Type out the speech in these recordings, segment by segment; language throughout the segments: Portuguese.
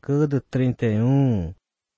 Cada 31.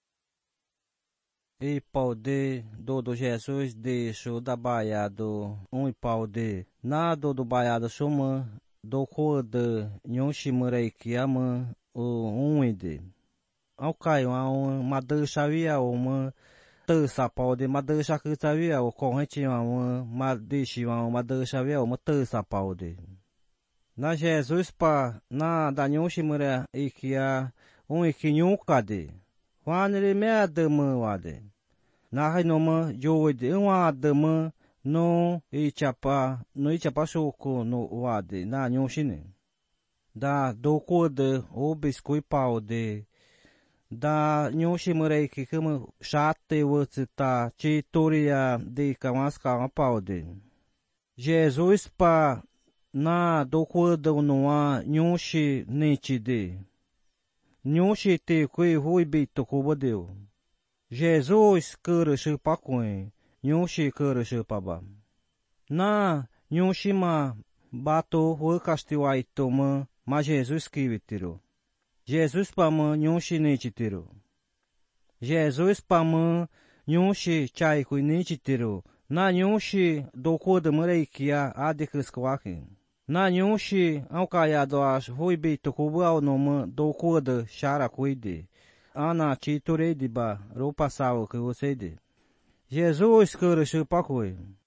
E pau do Jesus deixou da baia do pau nada do baia do suma do coda nhon shimurei que ama o ide. Ao caio a madu xavia uma terça pau madu xacu xavia o corrente uma madishi uma madu xavia uma terça pau na Jesus pa na da nhon shimura ikia ikinho cade. Quando ele me adama wade. Na renoma joide adama no ichapa shoko no wade na nyoshine. Da do code o biscuit pau da nyoshimurei que como chate wotita chitoria de kamaska pau Jesus pa na do code no a nyoshi nitide. Nyoshi te kui hui bito kubodeu. Jesus kuru shupa kuen, nyoshi kuru shupa ba. Na nyoshi ma bato hui kastiwa itoma ma Jesus kivitiru. Jesus pa ma nyoshi nichitiru. Jesus pa ma nyoshi chai kui nichitiru. Na nyoshi do koda mureikia adikuskwakin. Na nyoshi ao kayado as hui bito kubu ao noma do koda shara kuide. Ana chiturei de ba, roupa sal que você de. Jesus, cara, chupa coi.